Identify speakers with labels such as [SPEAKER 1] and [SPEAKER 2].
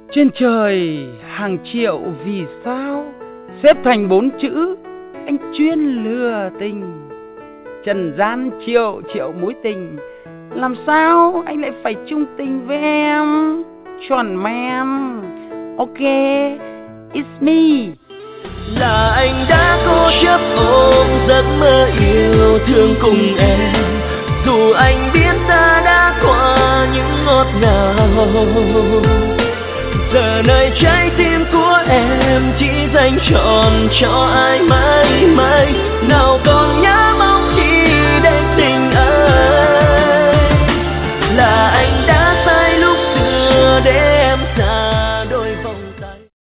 [SPEAKER 1] Trên trời hàng triệu vì sao xếp thành 4 chữ anh chuyên lừa tình. Trần gian triệu triệu mối tình, làm sao anh lại phải chung tình với em? Chuẩn man. Ok, it's me.
[SPEAKER 2] Là anh đã cố chấp ôm giấc mơ yêu thương cùng em, dù anh biết ta đã qua những ngọt ngào. Giờ này trái tim của em chỉ dành trọn cho ai mãi mãi. Nào có